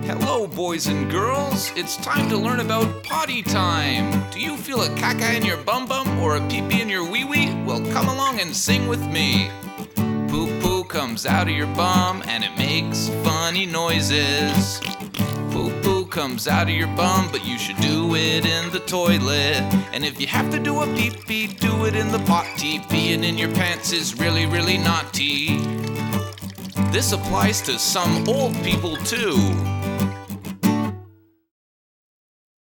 Hello, boys and girls. It's time to learn about potty time. Do you feel a caca in your bum bum or a pee pee in your wee wee? Well, come along and sing with me. Poo poo comes out of your bum and it makes funny noises. Poo poo comes out of your bum, but you should do it in the toilet. And if you have to do a pee pee, do it in the potty. Peeing in your pants is really, really naughty. This applies to some old people too.